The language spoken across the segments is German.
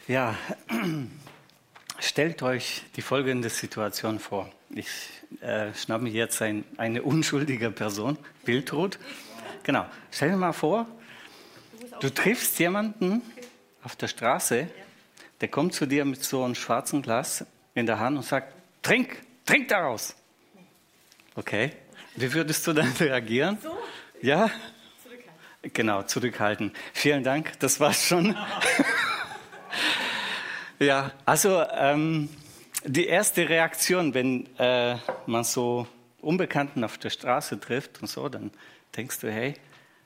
Ja, stellt euch die folgende Situation vor. Ich schnappe mir jetzt eine unschuldige Person, Wiltrud. Genau, stell dir mal vor, du triffst jemanden auf der Straße, der kommt zu dir mit so einem schwarzen Glas in der Hand und sagt, trink daraus. Okay, wie würdest du dann reagieren? So? Ja? Zurückhalten. Genau, zurückhalten. Vielen Dank, das war's schon. Ja, also die erste Reaktion, wenn man so Unbekannten auf der Straße trifft und so, dann denkst du, hey,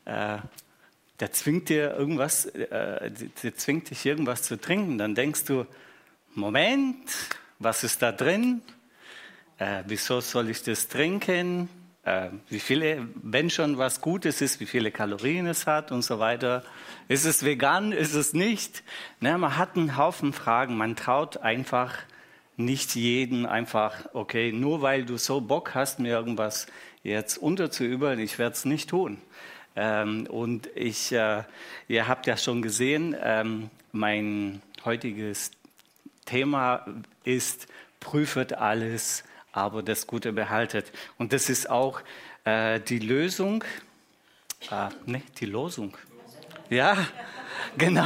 der zwingt dir irgendwas, der zwingt dich irgendwas zu trinken. Dann denkst du, Moment, was ist da drin? Wieso soll ich das trinken? Wie viele, wenn schon was Gutes ist, wie viele Kalorien es hat und so weiter. Ist es vegan, ist es nicht? Ne, man hat einen Haufen Fragen, man traut einfach nicht jeden einfach, okay, nur weil du so Bock hast, mir irgendwas jetzt unterzuübeln, ich werde es nicht tun. Und ihr habt ja schon gesehen, mein heutiges Thema ist, prüfet alles, aber das Gute behaltet. Und das ist auch die Lösung, die Losung. Ja, genau.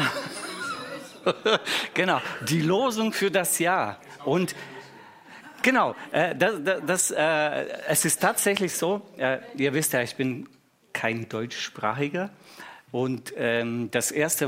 Genau, die Losung für das Jahr. Und genau, es ist tatsächlich so, ihr wisst ja, ich bin kein Deutschsprachiger. Und das erste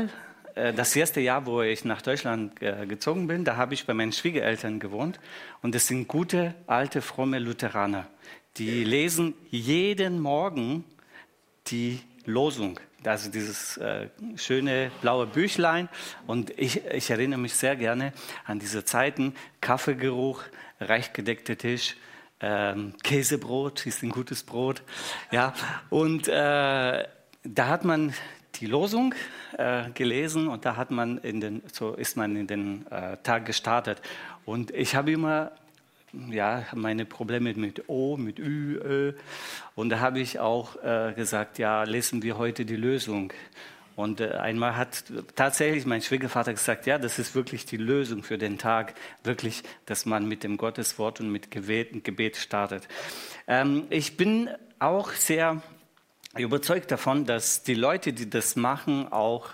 Jahr, wo ich nach Deutschland gezogen bin, da habe ich bei meinen Schwiegereltern gewohnt. Und das sind gute, alte, fromme Lutheraner. Die lesen jeden Morgen die Losung. Also dieses schöne blaue Büchlein. Und ich erinnere mich sehr gerne an diese Zeiten. Kaffeegeruch, reich gedeckter Tisch, Käsebrot ist ein gutes Brot. Ja. Und da hat man die Losung gelesen und da ist man in den Tag gestartet. Und ich habe immer meine Probleme mit O, mit Ü, Ö. Und da habe ich auch gesagt, ja, lesen wir heute die Lösung. Und einmal hat tatsächlich mein Schwiegervater gesagt, ja, das ist wirklich die Lösung für den Tag, wirklich, dass man mit dem Gotteswort und mit Gebet startet. Ich bin auch sehr überzeugt davon, dass die Leute, die das machen, auch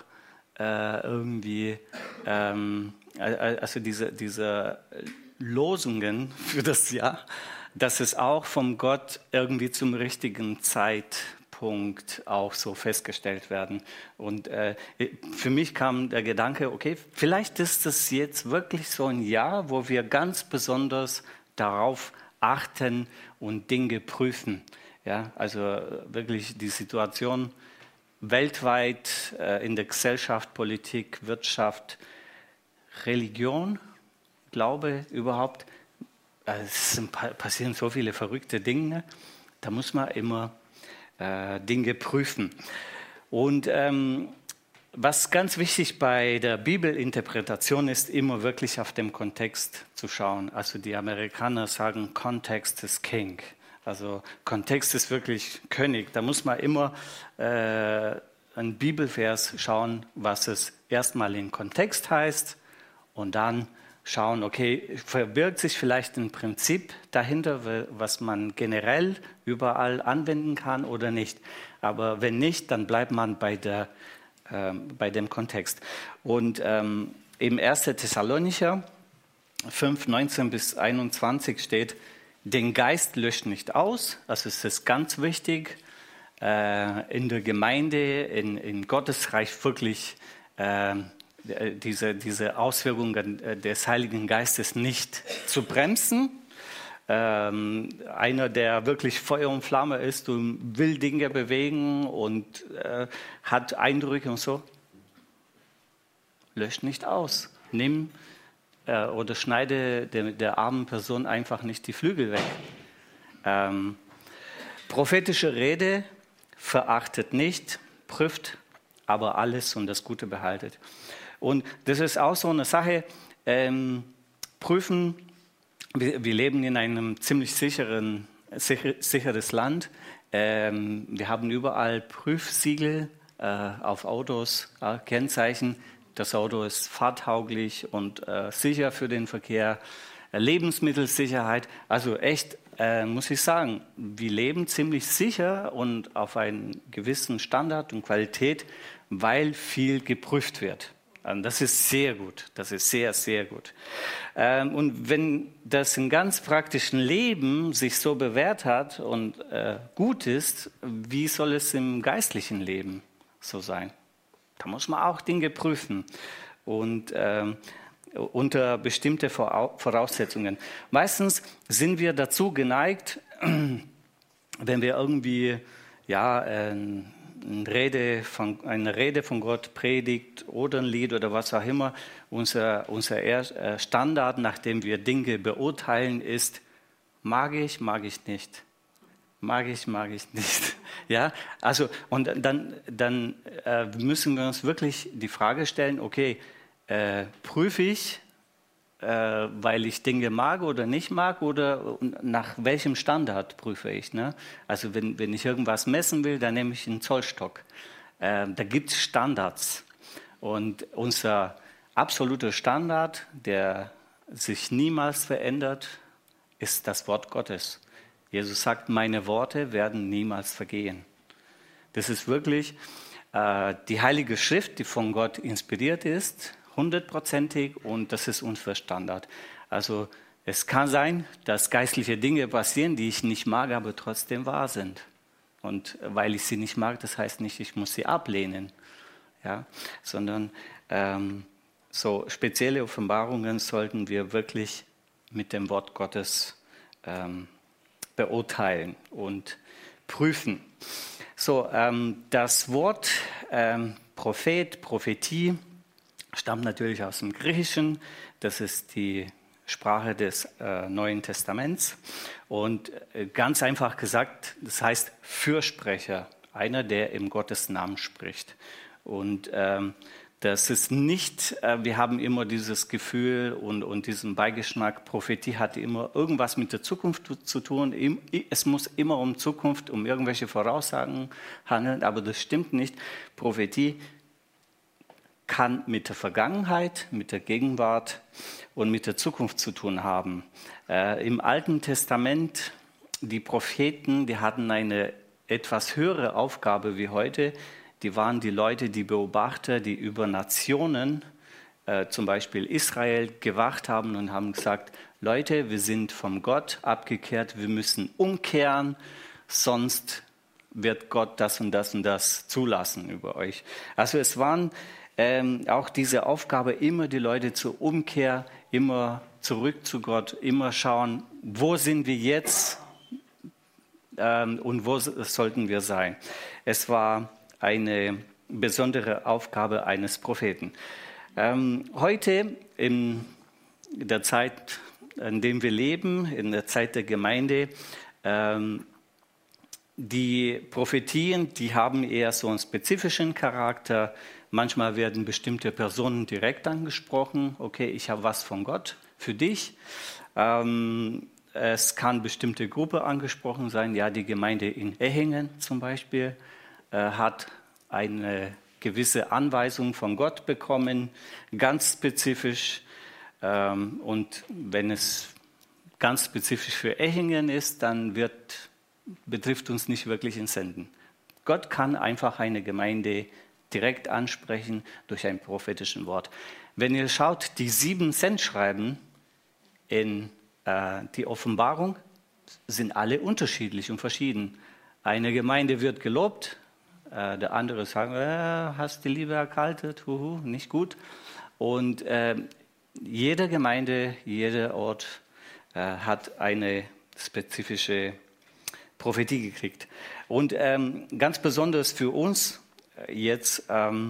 also diese Losungen für das Jahr, dass es auch vom Gott irgendwie zum richtigen Zeitpunkt auch so festgestellt werden. Und für mich kam der Gedanke, okay, vielleicht ist es jetzt wirklich so ein Jahr, wo wir ganz besonders darauf achten und Dinge prüfen. Ja, also wirklich die Situation weltweit in der Gesellschaft, Politik, Wirtschaft, Religion, Glaube überhaupt. Es passieren so viele verrückte Dinge. Da muss man immer Dinge prüfen. Und was ganz wichtig bei der Bibelinterpretation ist, immer wirklich auf den Kontext zu schauen. Also die Amerikaner sagen, Context is King. Also Kontext ist wirklich König. Da muss man immer einen Bibelvers schauen, was es erstmal in Kontext heißt und dann schauen, okay, verbirgt sich vielleicht ein Prinzip dahinter, was man generell überall anwenden kann oder nicht. Aber wenn nicht, dann bleibt man bei dem Kontext. Und im 1. Thessalonicher 5, 19 bis 21 steht, den Geist löscht nicht aus, also es ist ganz wichtig, in der Gemeinde, in Gottes Reich wirklich diese Auswirkungen des Heiligen Geistes nicht zu bremsen. Einer, der wirklich Feuer und Flamme ist und will Dinge bewegen und hat Eindrücke und so, löscht nicht aus. Nimm oder schneide der armen Person einfach nicht die Flügel weg. Prophetische Rede verachtet nicht, prüft aber alles und das Gute behaltet. Und das ist auch so eine Sache, prüfen, wir leben in einem ziemlich sicheres Land. Wir haben überall Prüfsiegel auf Autos, Kennzeichen. das Auto ist fahrtauglich und sicher für den Verkehr, Lebensmittelsicherheit. Also echt, muss ich sagen, wir leben ziemlich sicher und auf einen gewissen Standard und Qualität, weil viel geprüft wird. Und das ist sehr gut, das ist sehr, sehr gut. Und wenn das im ganz praktischen Leben sich so bewährt hat und gut ist, wie soll es im geistlichen Leben so sein? Da muss man auch Dinge prüfen und unter bestimmte Voraussetzungen. Meistens sind wir dazu geneigt, wenn wir irgendwie eine Rede von Gott predigt oder ein Lied oder was auch immer, unser Standard, nachdem wir Dinge beurteilen, ist, mag ich nicht. Mag ich nicht. Ja, also und dann müssen wir uns wirklich die Frage stellen, okay, prüfe ich, weil ich Dinge mag oder nicht mag, oder nach welchem Standard prüfe ich? Ne? Also wenn ich irgendwas messen will, dann nehme ich einen Zollstock. Da gibt es Standards. Und unser absoluter Standard, der sich niemals verändert, ist das Wort Gottes. Jesus sagt, meine Worte werden niemals vergehen. Das ist wirklich die Heilige Schrift, die von Gott inspiriert ist, 100%ig, und das ist unser Standard. Also es kann sein, dass geistliche Dinge passieren, die ich nicht mag, aber trotzdem wahr sind. Und weil ich sie nicht mag, das heißt nicht, ich muss sie ablehnen, ja? Sondern so spezielle Offenbarungen sollten wir wirklich mit dem Wort Gottes beurteilen und prüfen. So, das Wort Prophet, Prophetie stammt natürlich aus dem Griechischen. Das ist die Sprache des Neuen Testaments. Und ganz einfach gesagt, das heißt Fürsprecher, einer, der im Gottes Namen spricht. Und das ist nicht, wir haben immer dieses Gefühl und diesen Beigeschmack, Prophetie hat immer irgendwas mit der Zukunft zu tun. Es muss immer um Zukunft, um irgendwelche Voraussagen handeln, aber das stimmt nicht. Prophetie kann mit der Vergangenheit, mit der Gegenwart und mit der Zukunft zu tun haben. Im Alten Testament, die Propheten, die hatten eine etwas höhere Aufgabe wie heute. Die waren die Leute, die Beobachter, die über Nationen, zum Beispiel Israel, gewacht haben und haben gesagt, Leute, wir sind vom Gott abgekehrt, wir müssen umkehren, sonst wird Gott das und das und das zulassen über euch. Also es waren auch diese Aufgabe, immer die Leute zur Umkehr, immer zurück zu Gott, immer schauen, wo sind wir jetzt und wo sollten wir sein. Es war eine besondere Aufgabe eines Propheten. Heute, in der Zeit, in der wir leben, in der Zeit der Gemeinde, die Prophetien, die haben eher so einen spezifischen Charakter. Manchmal werden bestimmte Personen direkt angesprochen. Okay, ich habe was von Gott für dich. Es kann bestimmte Gruppe angesprochen sein. Ja, die Gemeinde in Ehingen zum Beispiel hat eine gewisse Anweisung von Gott bekommen, ganz spezifisch. Und wenn es ganz spezifisch für Ehingen ist, dann betrifft uns nicht wirklich in Senden. Gott kann einfach eine Gemeinde direkt ansprechen durch ein prophetisches Wort. Wenn ihr schaut, die 7 Sendschreiben in die Offenbarung sind alle unterschiedlich und verschieden. Eine Gemeinde wird gelobt, der andere sagt, hast die Liebe erkaltet, nicht gut. Und jede Gemeinde, jeder Ort hat eine spezifische Prophetie gekriegt. Und ganz besonders für uns jetzt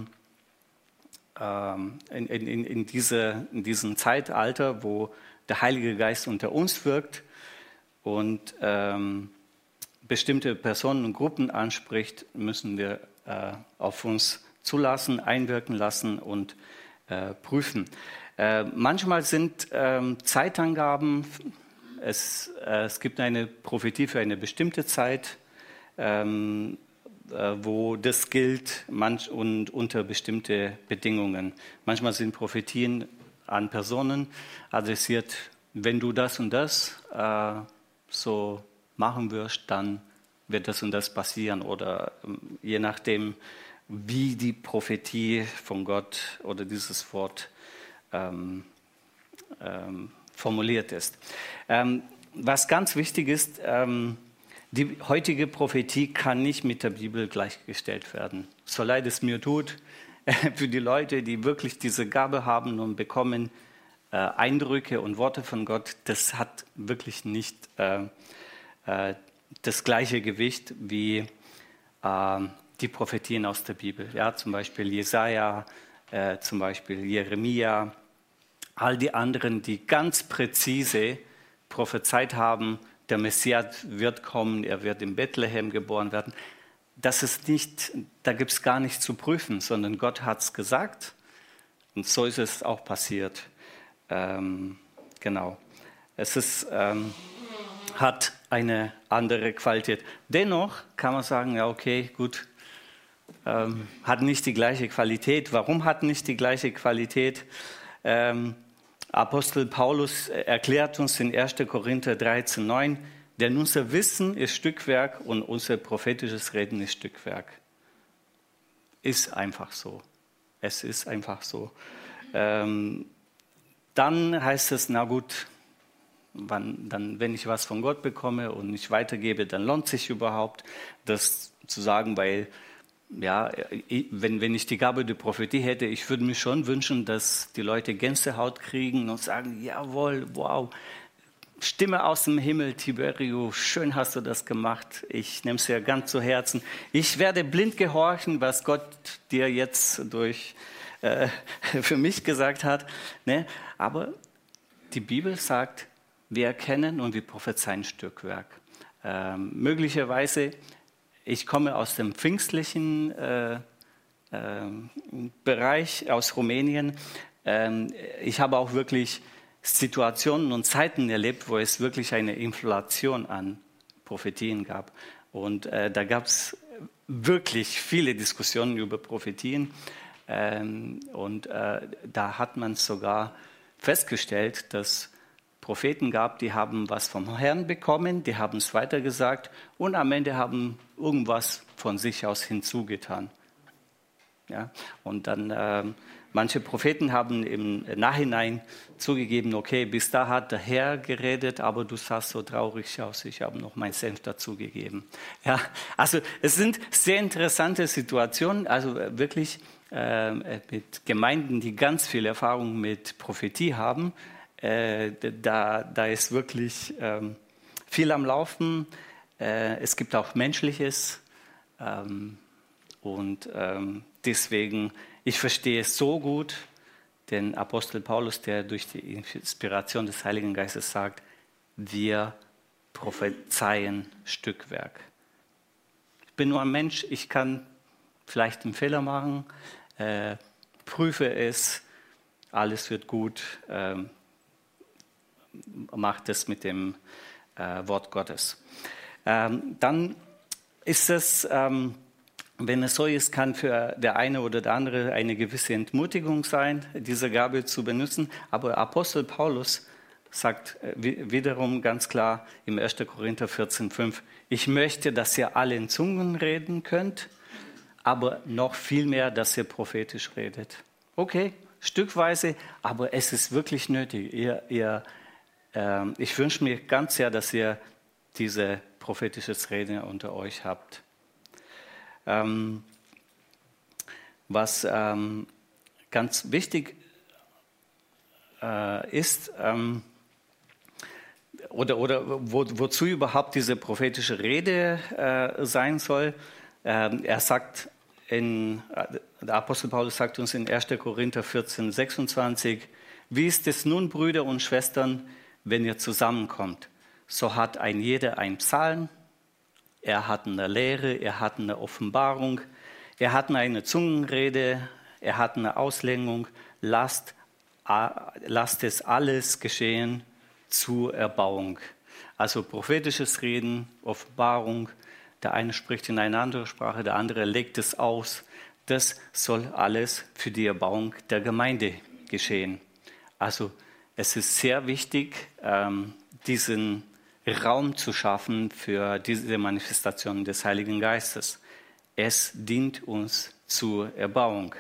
in diesem Zeitalter, wo der Heilige Geist unter uns wirkt und bestimmte Personen und Gruppen anspricht, müssen wir auf uns zulassen, einwirken lassen und prüfen. Manchmal sind Zeitangaben, es gibt eine Prophetie für eine bestimmte Zeit. wo das gilt und unter bestimmte Bedingungen. Manchmal sind Prophetien an Personen adressiert, wenn du das und das so machen wirst, dann wird das und das passieren. Oder je nachdem, wie die Prophetie von Gott oder dieses Wort formuliert ist. Was ganz wichtig ist, die heutige Prophetie kann nicht mit der Bibel gleichgestellt werden. So leid es mir tut, für die Leute, die wirklich diese Gabe haben und bekommen Eindrücke und Worte von Gott, das hat wirklich nicht das gleiche Gewicht wie die Prophetien aus der Bibel. Ja, zum Beispiel Jesaja, zum Beispiel Jeremia, all die anderen, die ganz präzise prophezeit haben, der Messias wird kommen, er wird in Bethlehem geboren werden. Das ist nicht, da gibt es gar nichts zu prüfen, sondern Gott hat es gesagt und so ist es auch passiert. Genau. Es ist, hat eine andere Qualität. Dennoch kann man sagen, ja okay, gut, hat nicht die gleiche Qualität. Warum hat nicht die gleiche Qualität? Apostel Paulus erklärt uns in 1. Korinther 13,9, denn unser Wissen ist Stückwerk und unser prophetisches Reden ist Stückwerk. Ist einfach so. Es ist einfach so. Dann heißt es, na gut, wenn ich was von Gott bekomme und nicht weitergebe, dann lohnt sich überhaupt, das zu sagen, weil ja, wenn ich die Gabe der Prophetie hätte, ich würde mir schon wünschen, dass die Leute Gänsehaut kriegen und sagen, jawohl, wow, Stimme aus dem Himmel, Tiberio, schön hast du das gemacht, ich nehme es ja ganz zu Herzen. Ich werde blind gehorchen, was Gott dir jetzt für mich gesagt hat. Ne? Aber die Bibel sagt, wir erkennen und wir prophezeien Stückwerk. Möglicherweise, ich komme aus dem pfingstlichen Bereich, aus Rumänien. Ich habe auch wirklich Situationen und Zeiten erlebt, wo es wirklich eine Inflation an Prophetien gab. Und da gab es wirklich viele Diskussionen über Prophetien. Da hat man sogar festgestellt, dass Propheten gab, die haben was vom Herrn bekommen, die haben es weitergesagt und am Ende haben irgendwas von sich aus hinzugetan. Ja? Und dann manche Propheten haben im Nachhinein zugegeben, okay, bis da hat der Herr geredet, aber du sahst so traurig aus, ich habe noch meinen Senf dazugegeben. Ja? Also es sind sehr interessante Situationen, also wirklich mit Gemeinden, die ganz viel Erfahrung mit Prophetie haben. Da ist wirklich viel am Laufen. Es gibt auch Menschliches. Deswegen, ich verstehe es so gut, den Apostel Paulus, der durch die Inspiration des Heiligen Geistes sagt, wir prophezeien Stückwerk. Ich bin nur ein Mensch, ich kann vielleicht einen Fehler machen, prüfe es, alles wird gut, macht es mit dem Wort Gottes. Dann ist es, wenn es so ist, kann für der eine oder der andere eine gewisse Entmutigung sein, diese Gabe zu benutzen. Aber Apostel Paulus sagt wiederum ganz klar im 1. Korinther 14,5, ich möchte, dass ihr alle in Zungen reden könnt, aber noch viel mehr, dass ihr prophetisch redet. Okay, stückweise, aber es ist wirklich nötig. Ich wünsche mir ganz sehr, dass ihr diese prophetisches Reden unter euch habt. Was ganz wichtig ist, wozu überhaupt diese prophetische Rede sein soll, der Apostel Paulus sagt uns in 1. Korinther 14, 26, wie ist es nun, Brüder und Schwestern, wenn ihr zusammenkommt? So hat ein jeder ein Psalm, er hat eine Lehre, er hat eine Offenbarung, er hat eine Zungenrede, er hat eine Auslegung. Lasst es alles geschehen zur Erbauung. Also prophetisches Reden, Offenbarung, der eine spricht in eine andere Sprache, der andere legt es aus. Das soll alles für die Erbauung der Gemeinde geschehen. Also es ist sehr wichtig, diesen Raum zu schaffen für diese Manifestation des Heiligen Geistes. Es dient uns zur Erbauung.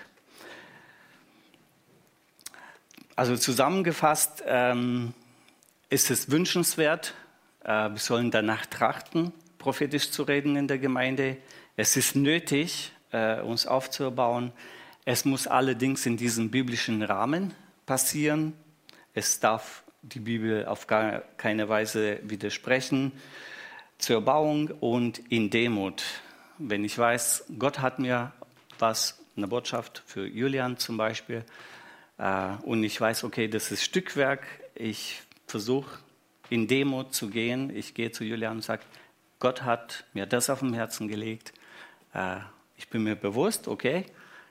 Also zusammengefasst ist es wünschenswert, wir sollen danach trachten, prophetisch zu reden in der Gemeinde. Es ist nötig, uns aufzubauen. Es muss allerdings in diesem biblischen Rahmen passieren. Es darf die Bibel auf gar keine Weise widersprechen. Zur Erbauung und in Demut. Wenn ich weiß, Gott hat mir eine Botschaft für Julian zum Beispiel, und ich weiß, okay, das ist Stückwerk, ich versuche in Demut zu gehen. Ich gehe zu Julian und sage, Gott hat mir das auf dem Herzen gelegt. Ich bin mir bewusst, okay,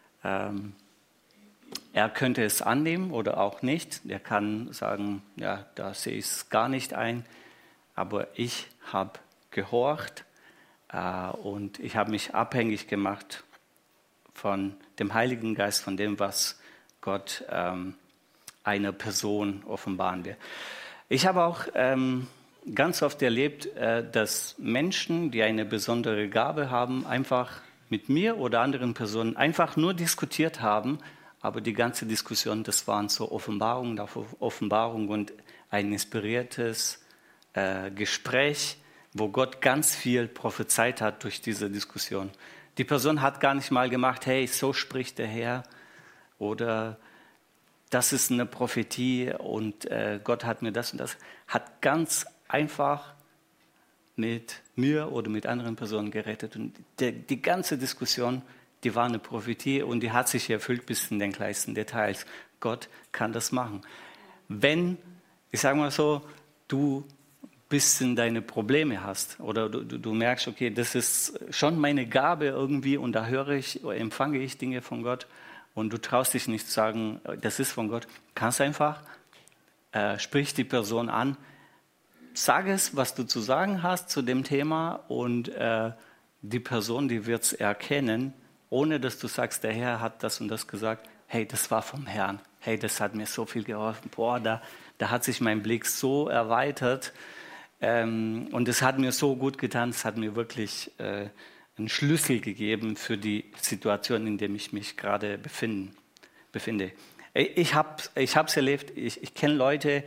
er könnte es annehmen oder auch nicht. Er kann sagen, ja, da sehe ich es gar nicht ein. Aber ich habe gehorcht und ich habe mich abhängig gemacht von dem Heiligen Geist, von dem, was Gott einer Person offenbaren will. Ich habe auch ganz oft erlebt, dass Menschen, die eine besondere Gabe haben, einfach mit mir oder anderen Personen einfach nur diskutiert haben, aber die ganze Diskussion, das waren so Offenbarungen auf Offenbarung und ein inspiriertes Gespräch, wo Gott ganz viel prophezeit hat durch diese Diskussion. Die Person hat gar nicht mal gemacht, hey, so spricht der Herr oder das ist eine Prophetie und Gott hat mir das und das. Hat ganz einfach mit mir oder mit anderen Personen gerettet. Und die ganze Diskussion, die war eine Prophetie und die hat sich erfüllt bis in den kleinsten Details. Gott kann das machen. Wenn, ich sage mal so, du ein bisschen deine Probleme hast oder du merkst, okay, das ist schon meine Gabe irgendwie und da empfange ich Dinge von Gott und du traust dich nicht zu sagen, das ist von Gott, kannst einfach, sprich die Person an, sag es, was du zu sagen hast zu dem Thema und die Person, die wird es erkennen, ohne dass du sagst, der Herr hat das und das gesagt, hey, das war vom Herrn, hey, das hat mir so viel geholfen, boah, da hat sich mein Blick so erweitert und es hat mir so gut getan, es hat mir wirklich einen Schlüssel gegeben für die Situation, in der ich mich gerade befinde. Ich hab's erlebt, ich kenne Leute,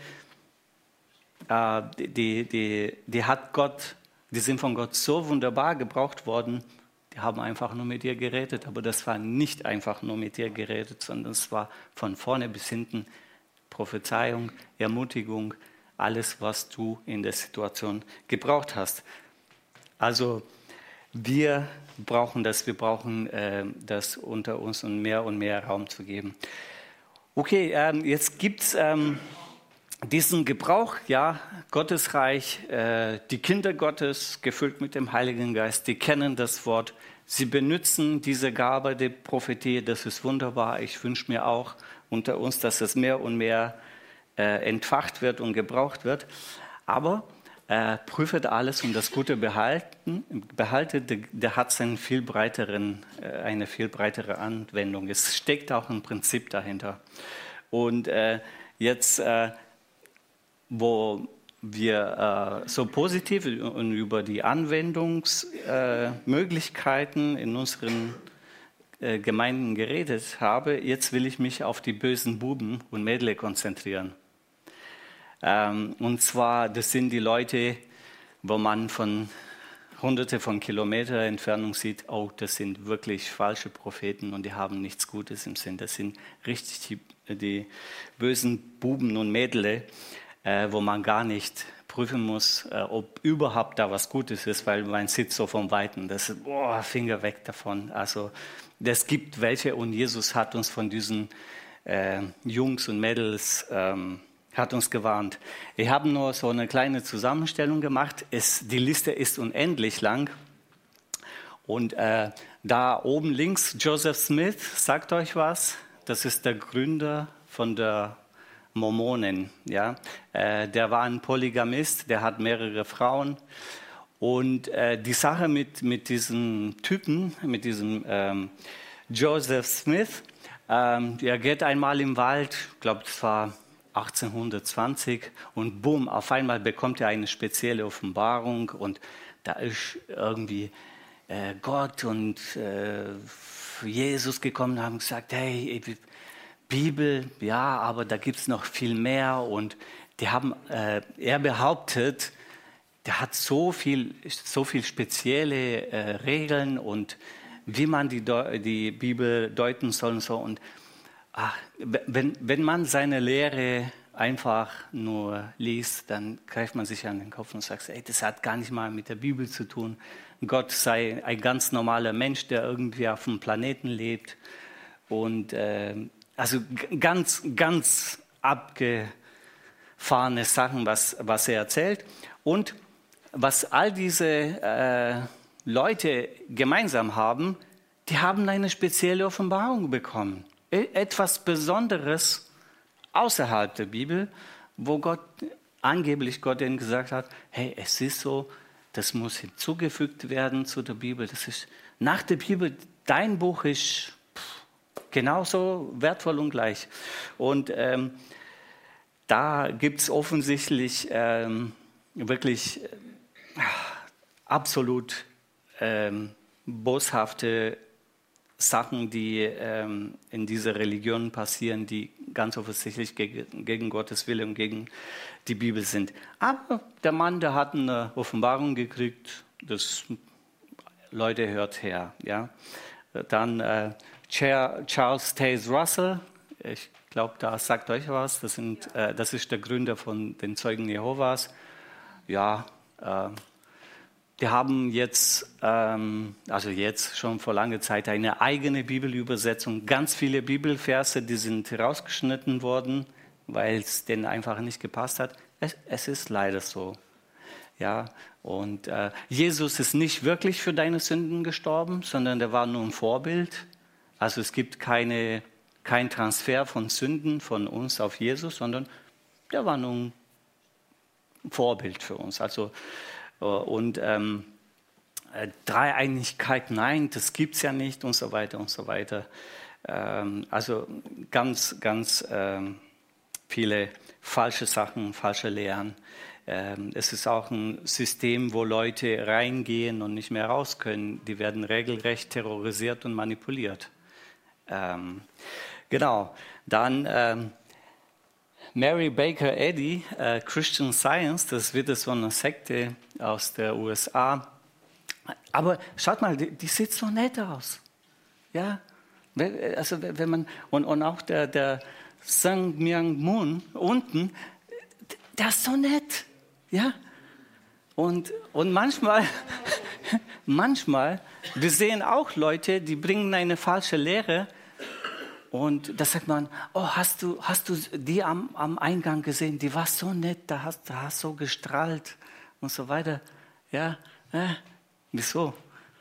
die sind von Gott so wunderbar gebraucht worden, die haben einfach nur mit dir geredet, aber das war nicht einfach nur mit dir geredet, sondern es war von vorne bis hinten Prophezeiung, Ermutigung, alles, was du in der Situation gebraucht hast. Also wir brauchen das unter uns und mehr Raum zu geben. Okay, jetzt gibt es diesen Gebrauch, ja, Gottesreich, die Kinder Gottes, gefüllt mit dem Heiligen Geist, die kennen das Wort, sie benutzen diese Gabe der Prophetie, das ist wunderbar. Ich wünsche mir auch unter uns, dass es mehr und mehr entfacht wird und gebraucht wird. Aber prüfet alles und das Gute behaltet, der hat eine viel breitere Anwendung. Es steckt auch ein Prinzip dahinter. Und jetzt wo wir so positiv über die Anwendungsmöglichkeiten in unseren Gemeinden geredet habe, jetzt will ich mich auf die bösen Buben und Mädel konzentrieren. Und zwar, das sind die Leute, wo man von Hunderte von Kilometern Entfernung sieht, oh, das sind wirklich falsche Propheten und die haben nichts Gutes im Sinn. Das sind richtig die bösen Buben und Mädel, wo man gar nicht prüfen muss, ob überhaupt da was Gutes ist, weil man sieht so vom Weiten, das ist, Finger weg davon. Also es gibt welche und Jesus hat uns von diesen Jungs und Mädels hat uns gewarnt. Ich habe nur so eine kleine Zusammenstellung gemacht. Die Liste ist unendlich lang. Und da oben links, Joseph Smith, sagt euch was? Das ist der Gründer von der Mormonen. Ja? Der war ein Polygamist, der hat mehrere Frauen. Und die Sache mit diesem Typen, mit diesem Joseph Smith, er geht einmal im Wald, ich glaube, das war 1820, und boom, auf einmal bekommt er eine spezielle Offenbarung und da ist irgendwie Gott und Jesus gekommen und haben gesagt, hey, Bibel, ja, aber da gibt es noch viel mehr. Und er behauptet, der hat so viel spezielle Regeln und wie man die Bibel deuten soll und so. Und wenn man seine Lehre einfach nur liest, dann greift man sich an den Kopf und sagt, ey, das hat gar nicht mal mit der Bibel zu tun. Gott sei ein ganz normaler Mensch, der irgendwie auf dem Planeten lebt. Und also ganz, ganz abgefahrene Sachen, was er erzählt. Und was all diese Leute gemeinsam haben, die haben eine spezielle Offenbarung bekommen. Etwas Besonderes außerhalb der Bibel, wo angeblich Gott ihnen gesagt hat, hey, es ist so, das muss hinzugefügt werden zu der Bibel. Das ist nach der Bibel, dein Buch ist genauso wertvoll und gleich. Und da gibt es offensichtlich wirklich absolut boshafte Sachen, die in dieser Religion passieren, die ganz offensichtlich gegen Gottes Wille und gegen die Bibel sind. Aber der Mann, der hat eine Offenbarung gekriegt, das Leute hört her. Ja? Dann Charles Taze Russell, ich glaube, da sagt euch was, das ist der Gründer von den Zeugen Jehovas. Ja, die haben jetzt schon vor langer Zeit eine eigene Bibelübersetzung. Ganz viele Bibelverse, die sind rausgeschnitten worden, weil es denen einfach nicht gepasst hat. Es ist leider so. Ja, und Jesus ist nicht wirklich für deine Sünden gestorben, sondern der war nur ein Vorbild. Also es gibt kein Transfer von Sünden von uns auf Jesus, sondern der war nur ein Vorbild für uns. Also und Dreieinigkeit, nein, das gibt es ja nicht und so weiter und so weiter. Also ganz, ganz viele falsche Sachen, falsche Lehren. Es ist auch ein System, wo Leute reingehen und nicht mehr raus können. Die werden regelrecht terrorisiert und manipuliert. Genau, dann Mary Baker Eddy, Christian Science, das wird so eine Sekte aus der USA. Aber schaut mal, die sieht so nett aus. Ja, also wenn man, und auch der Sang Myung Moon unten, der ist so nett. Ja, und manchmal, wir sehen auch Leute, die bringen eine falsche Lehre. Und da sagt man, oh, hast du die am Eingang gesehen? Die war so nett, da hast so gestrahlt und so weiter. Ja, wieso?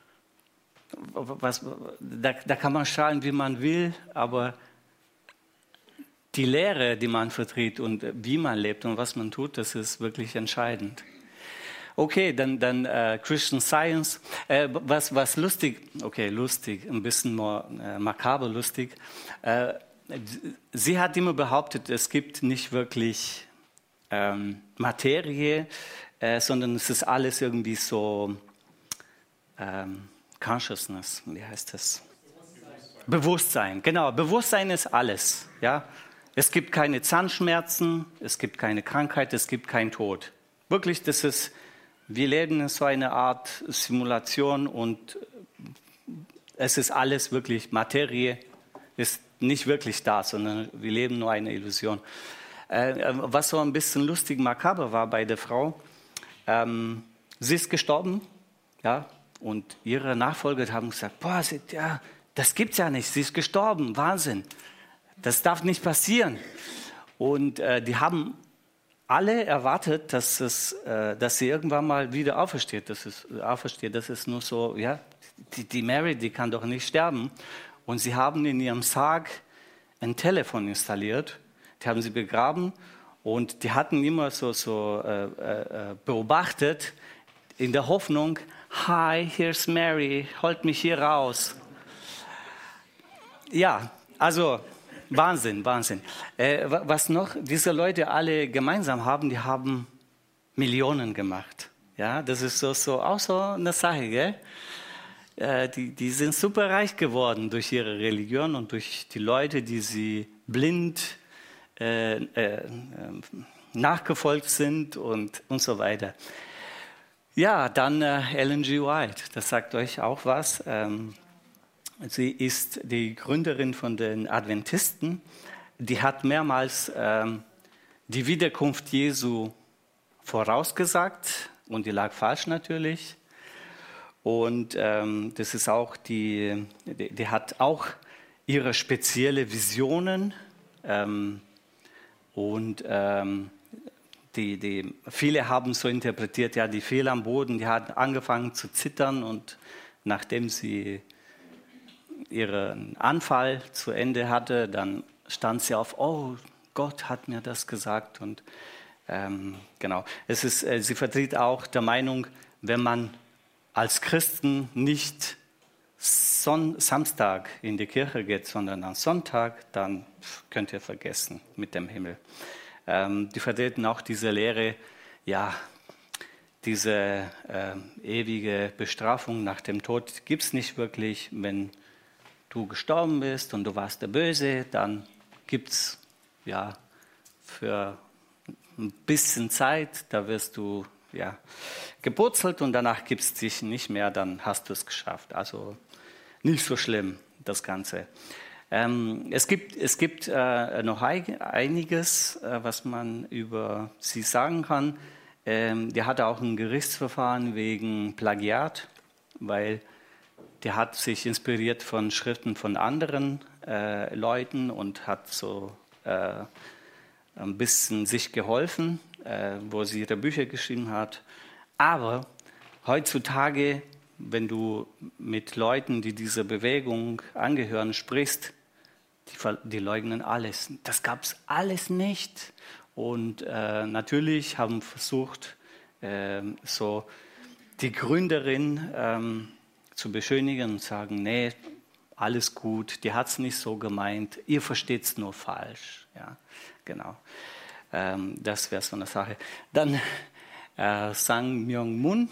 Da kann man strahlen, wie man will, aber die Lehre, die man vertritt und wie man lebt und was man tut, das ist wirklich entscheidend. Okay, dann Christian Science. Was lustig, ein bisschen makaber lustig. Sie hat immer behauptet, es gibt nicht wirklich Materie, sondern es ist alles irgendwie so Consciousness, wie heißt das? Bewusstsein, genau. Bewusstsein ist alles. Ja? Es gibt keine Zahnschmerzen, es gibt keine Krankheit, es gibt keinen Tod. Wirklich, wir leben in so einer Art Simulation und es ist alles wirklich, Materie ist nicht wirklich da, sondern wir leben nur eine Illusion. Was so ein bisschen lustig makaber war bei der Frau, sie ist gestorben, ja, und ihre Nachfolger haben gesagt, boah, das gibt's ja nicht, sie ist gestorben, Wahnsinn, das darf nicht passieren. Und die haben alle erwartet, dass sie irgendwann mal wieder aufersteht. Das ist nur so, ja, die Mary, die kann doch nicht sterben. Und sie haben in ihrem Sarg ein Telefon installiert, die haben sie begraben und die hatten immer so beobachtet, in der Hoffnung, hi, here's Mary, holt mich hier raus. Ja, also Wahnsinn, Wahnsinn. Was noch diese Leute alle gemeinsam haben, die haben Millionen gemacht. Ja, das ist auch so eine Sache, gell? Die sind super reich geworden durch ihre Religion und durch die Leute, die sie blind nachgefolgt sind und so weiter. Ja, dann Ellen G. White, das sagt euch auch was. Sie ist die Gründerin von den Adventisten. Die hat mehrmals die Wiederkunft Jesu vorausgesagt und die lag falsch natürlich. Und das ist auch die hat auch ihre spezielle Visionen viele haben so interpretiert, ja, die fiel am Boden, die hat angefangen zu zittern und nachdem sie ihren Anfall zu Ende hatte, dann stand sie auf, oh, Gott hat mir das gesagt. Und genau, sie vertritt auch der Meinung, wenn man als Christen nicht Samstag in die Kirche geht, sondern am Sonntag, dann könnt ihr vergessen mit dem Himmel. Die vertreten auch diese Lehre, ja, diese ewige Bestrafung nach dem Tod gibt es nicht wirklich. Wenn du gestorben bist und du warst der Böse, dann gibt es ja für ein bisschen Zeit, da wirst du ja gepurzelt und danach gibt es dich nicht mehr, dann hast du es geschafft. Also nicht so schlimm, das Ganze. Es gibt noch einiges, was man über sie sagen kann. Der hatte auch ein Gerichtsverfahren wegen Plagiat, weil der hat sich inspiriert von Schriften von anderen Leuten und hat so ein bisschen sich geholfen, wo sie ihre Bücher geschrieben hat. Aber heutzutage, wenn du mit Leuten, die dieser Bewegung angehören, sprichst, die leugnen alles. Das gab es alles nicht. Und natürlich haben versucht, so die Gründerin zu beschönigen und sagen, nee, alles gut, die hat es nicht so gemeint, ihr versteht es nur falsch. Ja, genau. Das wäre so eine Sache. Dann Sang Myung-Moon,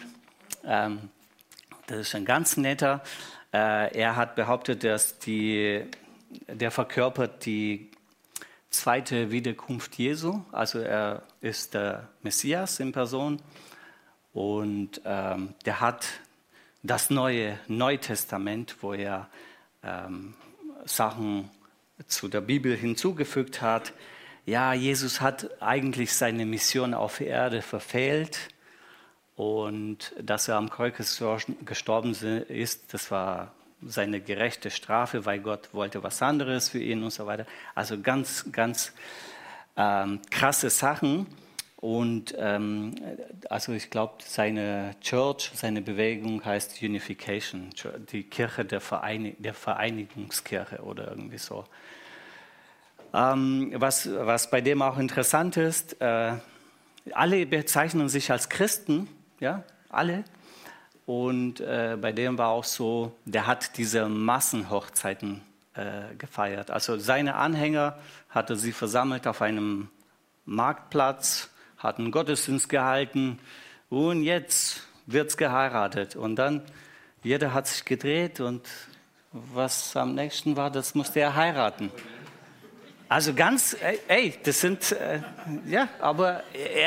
das ist ein ganz netter. Er hat behauptet, dass der verkörpert die zweite Wiederkunft Jesu. Also er ist der Messias in Person. Und der hat das Neue Testament, wo er Sachen zu der Bibel hinzugefügt hat. Ja, Jesus hat eigentlich seine Mission auf Erde verfehlt. Und dass er am Kreuz gestorben ist, das war seine gerechte Strafe, weil Gott wollte was anderes für ihn und so weiter. Also ganz, ganz krasse Sachen. Und also ich glaube, seine Church, seine Bewegung heißt Unification, die Kirche der Vereinigungskirche oder irgendwie so. Was bei dem auch interessant ist, alle bezeichnen sich als Christen, ja, alle. Und bei dem war auch so, der hat diese Massenhochzeiten gefeiert. Also seine Anhänger hatte sie versammelt auf einem Marktplatz, hatten Gottesdienst gehalten und jetzt wird's geheiratet. Und dann, jeder hat sich gedreht und was am nächsten war, das musste er heiraten. Also ganz, das sind, ja, aber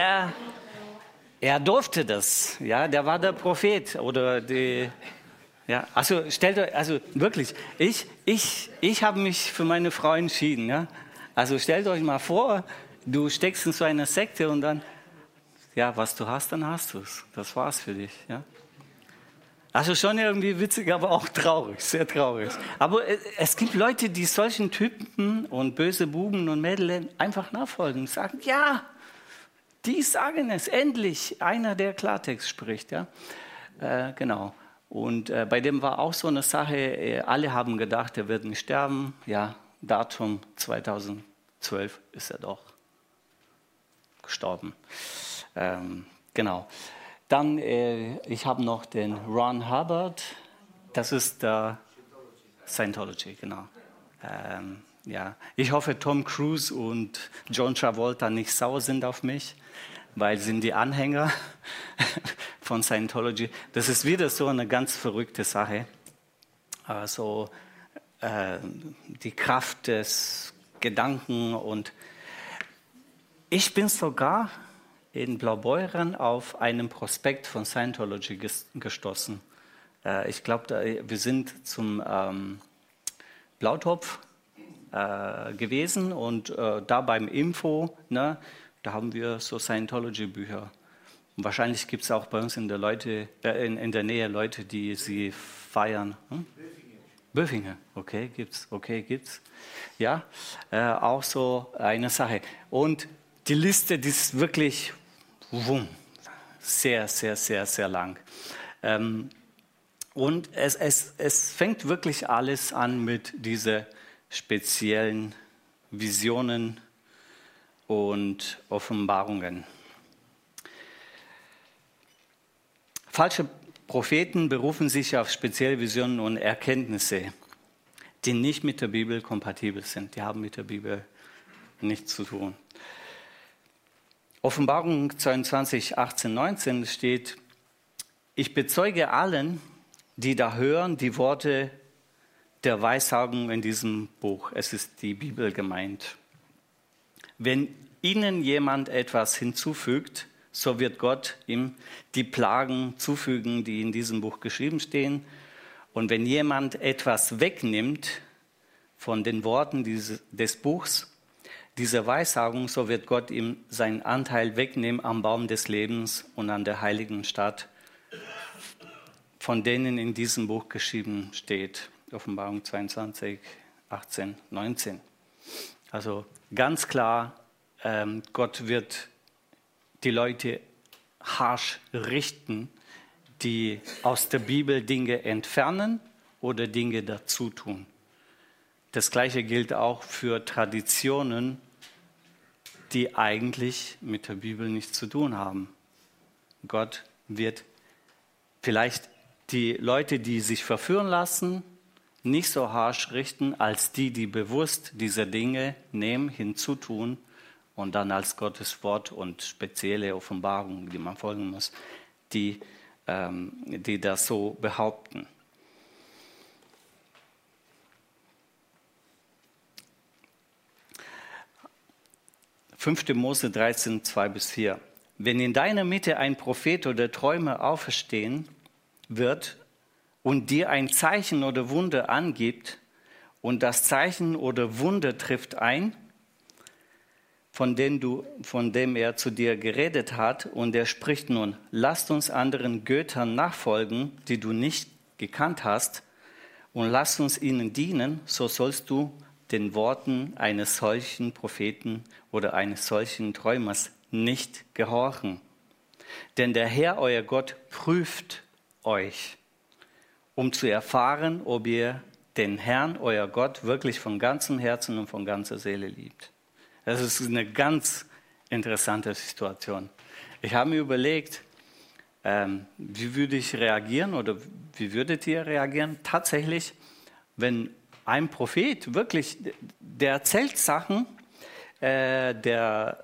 er durfte das, ja, der war der Prophet oder ja, also stellt euch, also wirklich, ich habe mich für meine Frau entschieden, ja, also stellt euch mal vor, du steckst in so einer Sekte und dann, ja, was du hast, dann hast du es, das war's für dich, ja. Also schon irgendwie witzig, aber auch traurig, sehr traurig. Aber es gibt Leute, die solchen Typen und böse Buben und Mädel einfach nachfolgen und sagen, ja, die sagen es, endlich einer, der Klartext spricht. Ja? Genau. Und bei dem war auch so eine Sache, alle haben gedacht, er wird nicht sterben. Ja, Datum 2012 ist er doch gestorben. Genau. Dann, ich habe noch den Ron Hubbard, das ist der Scientology, genau. Ja. Ich hoffe, Tom Cruise und John Travolta nicht sauer sind auf mich, weil sie sind die Anhänger von Scientology. Das ist wieder so eine ganz verrückte Sache. Also die Kraft des Gedanken. Und ich bin sogar in Blaubeuren auf einem Prospekt von Scientology gestoßen. Ich glaube, wir sind zum Blautopf gewesen und da beim Info, ne, da haben wir so Scientology-Bücher. Und wahrscheinlich gibt es auch bei uns in der Nähe Leute, die sie feiern. Böfinge, okay, gibt's. Ja, auch so eine Sache. Und die Liste, die ist wirklich sehr, sehr, sehr, sehr lang. Und es fängt wirklich alles an mit diesen speziellen Visionen und Offenbarungen. Falsche Propheten berufen sich auf spezielle Visionen und Erkenntnisse, die nicht mit der Bibel kompatibel sind. Die haben mit der Bibel nichts zu tun. Offenbarung 22, 18, 19 steht: Ich bezeuge allen, die da hören, die Worte der Weissagung in diesem Buch. Es ist die Bibel gemeint. Wenn ihnen jemand etwas hinzufügt, so wird Gott ihm die Plagen zufügen, die in diesem Buch geschrieben stehen. Und wenn jemand etwas wegnimmt von den Worten des Buchs, dieser Weissagung, so wird Gott ihm seinen Anteil wegnehmen am Baum des Lebens und an der heiligen Stadt, von denen in diesem Buch geschrieben steht. Offenbarung 22, 18, 19. Also ganz klar, Gott wird die Leute harsch richten, die aus der Bibel Dinge entfernen oder Dinge dazu tun. Das Gleiche gilt auch für Traditionen, die eigentlich mit der Bibel nichts zu tun haben. Gott wird vielleicht die Leute, die sich verführen lassen, nicht so harsch richten, als die bewusst diese Dinge nehmen, hinzutun und dann als Gottes Wort und spezielle Offenbarungen, die man folgen muss, die das so behaupten. Fünfte Mose 13, 2-4. Wenn in deiner Mitte ein Prophet oder Träumer auferstehen wird und dir ein Zeichen oder Wunder angibt und das Zeichen oder Wunder trifft ein, von dem er zu dir geredet hat, und er spricht nun: Lasst uns anderen Göttern nachfolgen, die du nicht gekannt hast, und lasst uns ihnen dienen, so sollst du den Worten eines solchen Propheten oder eines solchen Träumers nicht gehorchen. Denn der Herr, euer Gott, prüft euch, um zu erfahren, ob ihr den Herrn, euer Gott, wirklich von ganzem Herzen und von ganzer Seele liebt. Das ist eine ganz interessante Situation. Ich habe mir überlegt, wie würde ich reagieren oder wie würdet ihr reagieren? Tatsächlich, wenn ein Prophet wirklich, der erzählt Sachen, der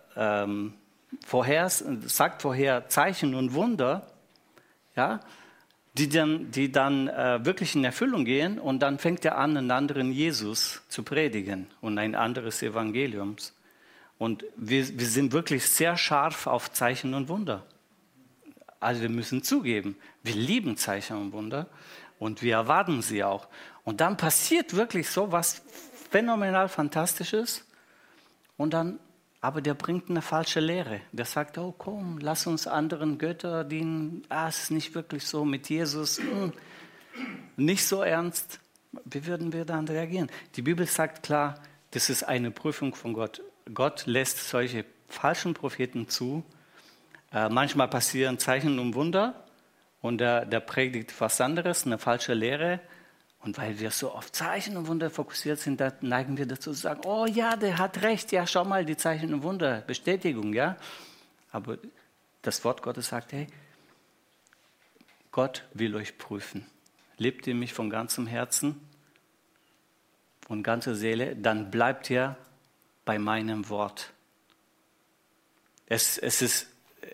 sagt vorher Zeichen und Wunder, ja, die dann wirklich in Erfüllung gehen, und dann fängt er an, einen anderen Jesus zu predigen und ein anderes Evangelium. Und wir sind wirklich sehr scharf auf Zeichen und Wunder. Also wir müssen zugeben, wir lieben Zeichen und Wunder und wir erwarten sie auch. Und dann passiert wirklich so was phänomenal Fantastisches, und dann, aber der bringt eine falsche Lehre. Der sagt: Oh komm, lass uns anderen Götter dienen. Es ist nicht wirklich so mit Jesus. Nicht so ernst. Wie würden wir dann reagieren? Die Bibel sagt klar, das ist eine Prüfung von Gott. Gott lässt solche falschen Propheten zu. Manchmal passieren Zeichen und Wunder und der predigt was anderes, eine falsche Lehre. Und weil wir so auf Zeichen und Wunder fokussiert sind, da neigen wir dazu zu sagen: Oh ja, der hat recht, ja, schau mal, die Zeichen und Wunder, Bestätigung, ja. Aber das Wort Gottes sagt: Hey, Gott will euch prüfen. Liebt ihr mich von ganzem Herzen, von ganzer Seele, dann bleibt ihr bei meinem Wort. Es ist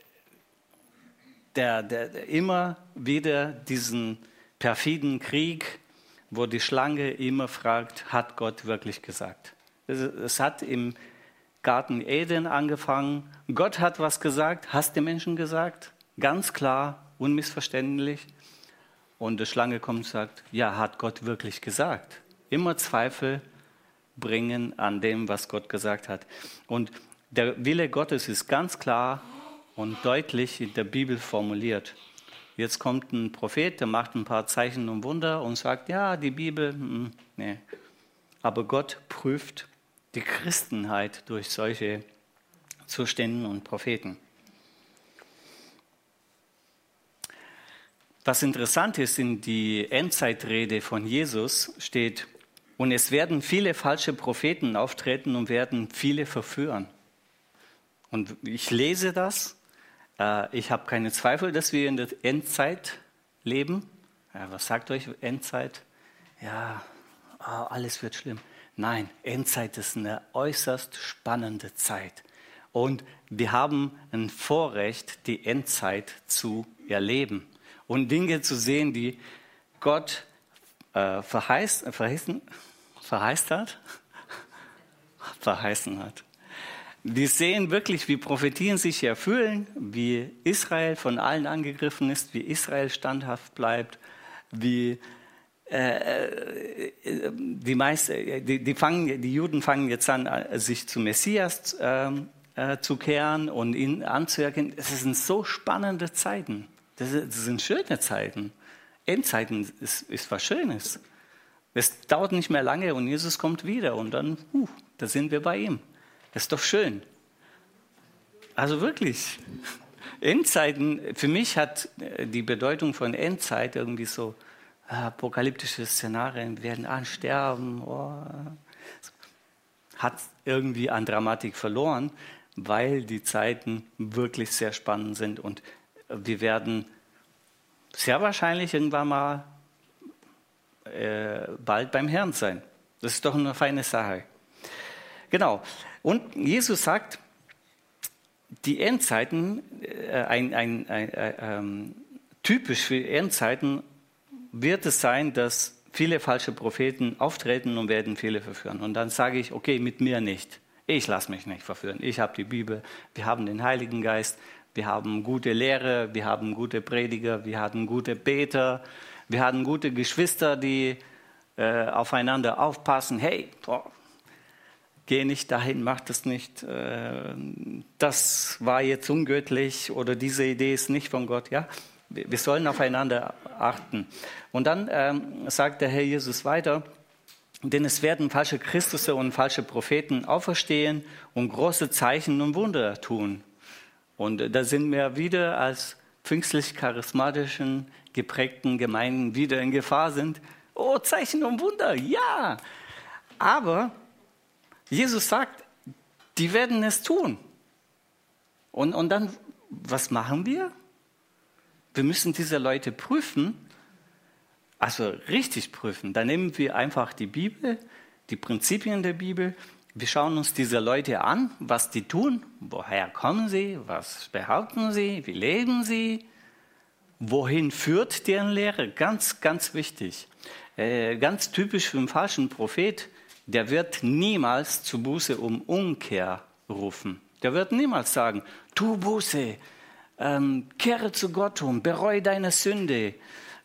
immer wieder diesen perfiden Krieg, wo die Schlange immer fragt, hat Gott wirklich gesagt? Es hat im Garten Eden angefangen. Gott hat was gesagt, hast den Menschen gesagt, ganz klar, unmissverständlich. Und die Schlange kommt und sagt, ja, hat Gott wirklich gesagt? Immer Zweifel bringen an dem, was Gott gesagt hat. Und der Wille Gottes ist ganz klar und deutlich in der Bibel formuliert. Jetzt kommt ein Prophet, der macht ein paar Zeichen und Wunder und sagt, ja, die Bibel, nee. Aber Gott prüft die Christenheit durch solche Zustände und Propheten. Was interessant ist, in die Endzeitrede von Jesus steht, und es werden viele falsche Propheten auftreten und werden viele verführen. Und ich lese das. Ich habe keine Zweifel, dass wir in der Endzeit leben. Ja, was sagt euch Endzeit? Ja, alles wird schlimm. Nein, Endzeit ist eine äußerst spannende Zeit. Und wir haben ein Vorrecht, die Endzeit zu erleben und Dinge zu sehen, die Gott verheißen hat. Wir sehen wirklich, wie Prophetien sich erfüllen, wie Israel von allen angegriffen ist, wie Israel standhaft bleibt, wie die Juden fangen jetzt an, sich zu Messias zu kehren und ihn anzuerkennen. Es sind so spannende Zeiten. Das sind schöne Zeiten. Endzeiten ist was Schönes. Es dauert nicht mehr lange und Jesus kommt wieder und dann, da sind wir bei ihm. Das ist doch schön. Also wirklich, Endzeiten, für mich hat die Bedeutung von Endzeit irgendwie so apokalyptische Szenarien, werden sterben, hat irgendwie an Dramatik verloren, weil die Zeiten wirklich sehr spannend sind und wir werden sehr wahrscheinlich irgendwann mal bald beim Herrn sein. Das ist doch eine feine Sache. Genau. Und Jesus sagt, die Endzeiten, typisch für Endzeiten wird es sein, dass viele falsche Propheten auftreten und werden viele verführen. Und dann sage ich, okay, mit mir nicht. Ich lasse mich nicht verführen. Ich habe die Bibel, wir haben den Heiligen Geist, wir haben gute Lehre, wir haben gute Prediger, wir haben gute Beter, wir haben gute Geschwister, die aufeinander aufpassen. Hey, geh nicht dahin, mach das nicht. Das war jetzt ungöttlich oder diese Idee ist nicht von Gott. Ja, wir sollen aufeinander achten. Und dann sagt der Herr Jesus weiter, denn es werden falsche Christusse und falsche Propheten auferstehen und große Zeichen und Wunder tun. Und da sind wir wieder als pfingstlich-charismatischen, geprägten Gemeinden wieder in Gefahr sind. Oh, Zeichen und Wunder, ja. Aber Jesus sagt, die werden es tun. Und dann, was machen wir? Wir müssen diese Leute prüfen, also richtig prüfen. Da nehmen wir einfach die Bibel, die Prinzipien der Bibel. Wir schauen uns diese Leute an, was die tun, woher kommen sie, was behaupten sie, wie leben sie, wohin führt deren Lehre. Ganz, ganz wichtig. Ganz typisch für einen falschen Prophet, der wird niemals zu Buße um Umkehr rufen. Der wird niemals sagen, tu Buße, kehre zu Gott um, bereue deine Sünde,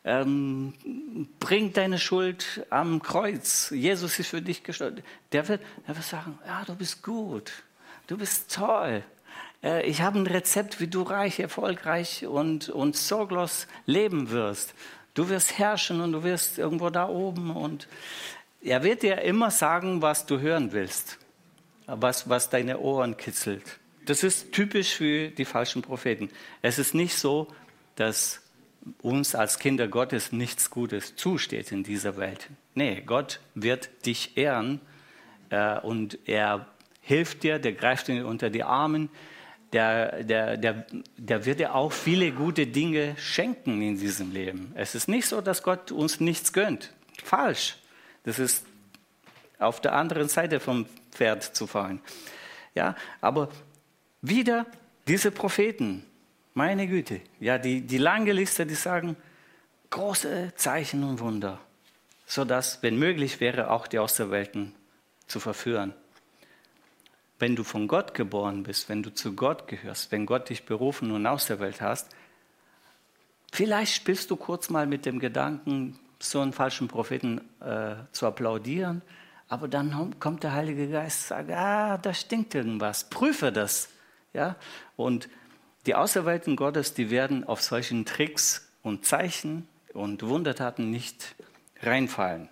bring deine Schuld am Kreuz. Jesus ist für dich gestorben. Der wird sagen, ja, du bist gut, du bist toll. Ich habe ein Rezept, wie du reich, erfolgreich und sorglos leben wirst. Du wirst herrschen und du wirst irgendwo da oben. Und er wird dir immer sagen, was du hören willst, was deine Ohren kitzelt. Das ist typisch für die falschen Propheten. Es ist nicht so, dass uns als Kinder Gottes nichts Gutes zusteht in dieser Welt. Nee, Gott wird dich ehren und er hilft dir, der greift dir unter die Arme. der wird dir auch viele gute Dinge schenken in diesem Leben. Es ist nicht so, dass Gott uns nichts gönnt. Falsch. Das ist auf der anderen Seite vom Pferd zu fallen. Ja, aber wieder diese Propheten, meine Güte, ja, die lange Liste, die sagen, große Zeichen und Wunder, sodass, wenn möglich wäre, auch die Auserwählten zu verführen. Wenn du von Gott geboren bist, wenn du zu Gott gehörst, wenn Gott dich berufen und auserwählt hast, vielleicht spielst du kurz mal mit dem Gedanken, so einen falschen Propheten zu applaudieren, aber dann kommt der Heilige Geist und sagt, da stinkt irgendwas, prüfe das. Ja? Und die Auserwählten Gottes, die werden auf solchen Tricks und Zeichen und Wundertaten nicht reinfallen.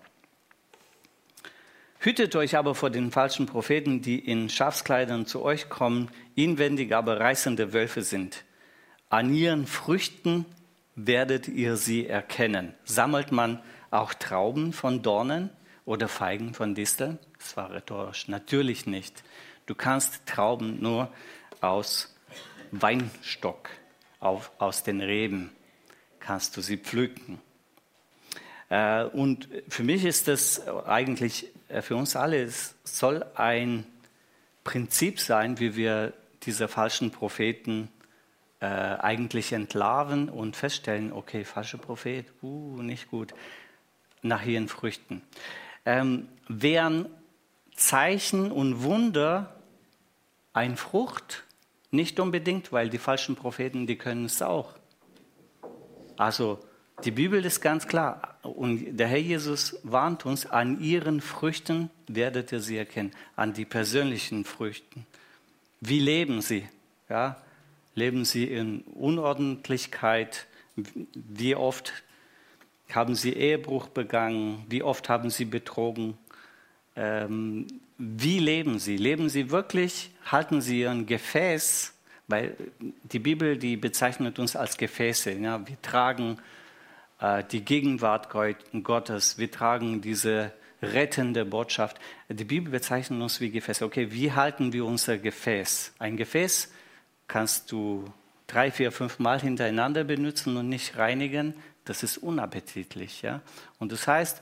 Hütet euch aber vor den falschen Propheten, die in Schafskleidern zu euch kommen, inwendig aber reißende Wölfe sind. An ihren Früchten werdet ihr sie erkennen. Sammelt man auch Trauben von Dornen oder Feigen von Disteln? Das war rhetorisch. Natürlich nicht. Du kannst Trauben nur aus Weinstock, aus den Reben, kannst du sie pflücken. Und für mich ist das eigentlich, für uns alle, es soll ein Prinzip sein, wie wir diese falschen Propheten eigentlich entlarven und feststellen, okay, falscher Prophet, nicht gut, nach ihren Früchten. Wären Zeichen und Wunder eine Frucht? Nicht unbedingt, weil die falschen Propheten, die können es auch. Also die Bibel ist ganz klar und der Herr Jesus warnt uns, an ihren Früchten werdet ihr sie erkennen, an die persönlichen Früchten. Wie leben sie? Ja? Leben sie in Unordentlichkeit? Wie oft haben sie Ehebruch begangen? Wie oft haben sie betrogen? Wie leben sie? Leben sie wirklich? Halten sie ihren Gefäß? Weil die Bibel, die bezeichnet uns als Gefäße. Ja? Wir tragen die Gegenwart Gottes, wir tragen diese rettende Botschaft. Die Bibel bezeichnet uns wie Gefäße. Okay, wie halten wir unser Gefäß? Ein Gefäß kannst du 3, 4, 5 Mal hintereinander benutzen und nicht reinigen. Das ist unappetitlich. Ja? Und das heißt,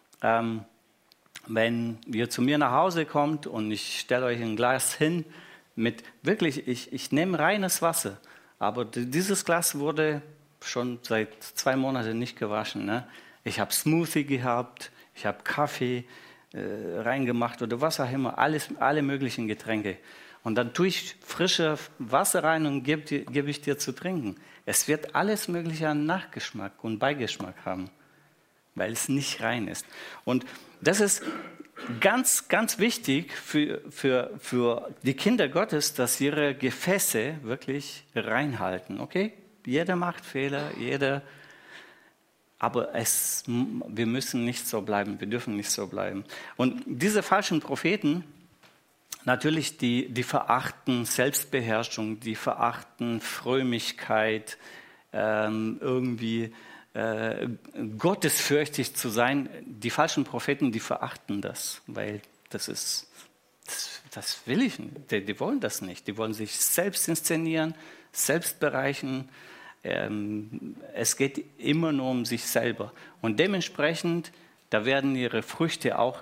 wenn ihr zu mir nach Hause kommt und ich stelle euch ein Glas hin, mit wirklich, ich nehme reines Wasser, aber dieses Glas wurde schon seit 2 Monaten nicht gewaschen. Ne? Ich habe Smoothie gehabt, ich habe Kaffee reingemacht oder was auch immer, alle möglichen Getränke. Und dann tue ich frische Wasser rein und gebe ich dir zu trinken. Es wird alles Mögliche an Nachgeschmack und Beigeschmack haben, weil es nicht rein ist. Und das ist ganz, ganz wichtig für die Kinder Gottes, dass ihre Gefäße wirklich reinhalten. Okay? Jeder macht Fehler, aber wir müssen nicht so bleiben, wir dürfen nicht so bleiben. Und diese falschen Propheten, natürlich, die verachten Selbstbeherrschung, die verachten Frömmigkeit, irgendwie gottesfürchtig zu sein. Die falschen Propheten, die verachten das, weil das will ich nicht. Die wollen das nicht. Die wollen sich selbst inszenieren, selbst bereichern. Es geht immer nur um sich selber. Und dementsprechend, da werden ihre Früchte auch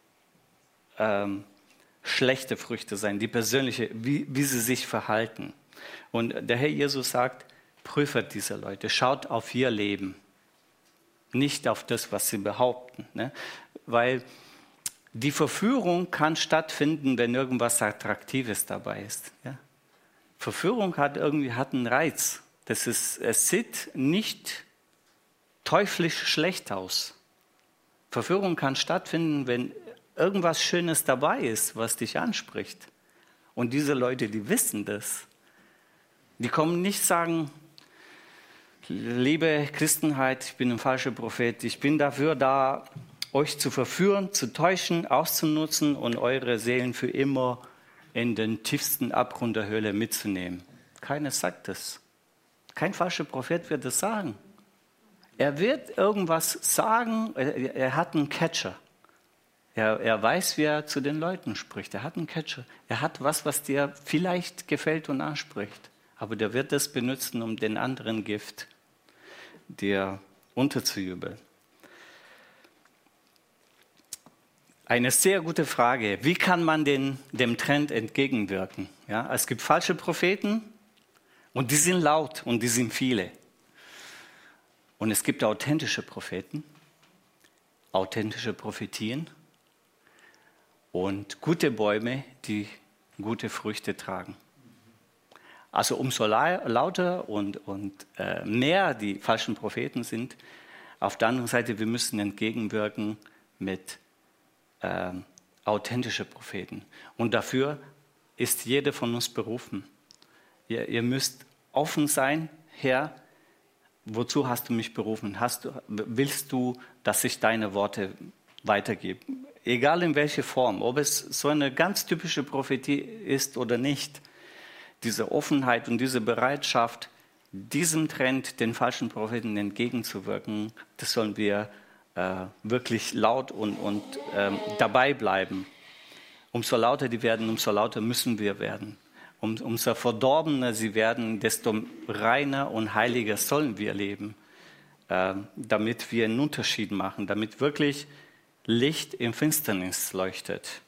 schlechte Früchte sein, die persönliche, wie sie sich verhalten. Und der Herr Jesus sagt, prüft diese Leute, schaut auf ihr Leben, nicht auf das, was sie behaupten. Ne? Weil die Verführung kann stattfinden, wenn irgendwas Attraktives dabei ist. Ja? Verführung hat einen Reiz. Es sieht nicht teuflisch schlecht aus. Verführung kann stattfinden, wenn irgendwas Schönes dabei ist, was dich anspricht. Und diese Leute, die wissen das. Die kommen nicht sagen, liebe Christenheit, ich bin ein falscher Prophet, ich bin dafür da, euch zu verführen, zu täuschen, auszunutzen und eure Seelen für immer in den tiefsten Abgrund der Hölle mitzunehmen. Keiner sagt das. Kein falscher Prophet wird das sagen. Er wird irgendwas sagen, er hat einen Catcher. Er weiß, wie er zu den Leuten spricht. Er hat einen Catcher. Er hat was dir vielleicht gefällt und anspricht. Aber der wird das benutzen, um den anderen Gift dir unterzujubeln. Eine sehr gute Frage. Wie kann man dem Trend entgegenwirken? Ja, es gibt falsche Propheten und die sind laut und die sind viele. Und es gibt authentische Propheten, authentische Prophetien und gute Bäume, die gute Früchte tragen. Also umso lauter und mehr die falschen Propheten sind. Auf der anderen Seite, wir müssen entgegenwirken mit authentische Propheten. Und dafür ist jeder von uns berufen. Ihr müsst offen sein, Herr, wozu hast du mich berufen? Willst du, dass ich deine Worte weitergebe? Egal in welcher Form, ob es so eine ganz typische Prophetie ist oder nicht, diese Offenheit und diese Bereitschaft, diesem Trend, den falschen Propheten entgegenzuwirken, das sollen wir wirklich laut und dabei bleiben. Umso lauter die werden, umso lauter müssen wir werden. Umso verdorbener sie werden, desto reiner und heiliger sollen wir leben, damit wir einen Unterschied machen, damit wirklich Licht im Finsternis leuchtet.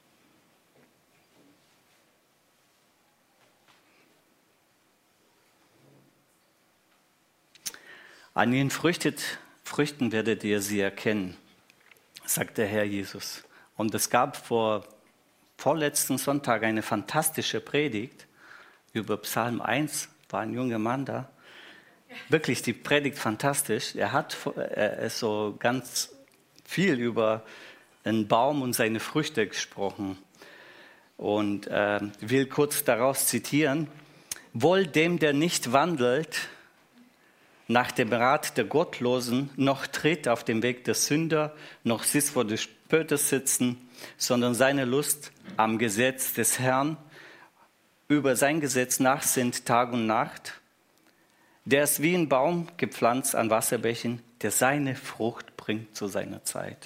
An ihren Früchten werdet ihr sie erkennen, sagt der Herr Jesus. Und es gab vorletzten Sonntag eine fantastische Predigt über Psalm 1, war ein junger Mann da. Wirklich die Predigt fantastisch. Er hat so ganz viel über einen Baum und seine Früchte gesprochen. Und ich will kurz daraus zitieren. Wohl dem, der nicht wandelt nach dem Rat der Gottlosen, noch tritt auf dem Weg der Sünder, noch sitzt vor des Spötters sitzen, sondern seine Lust am Gesetz des Herrn, über sein Gesetz nachsinnt Tag und Nacht. Der ist wie ein Baum gepflanzt an Wasserbächen, der seine Frucht bringt zu seiner Zeit.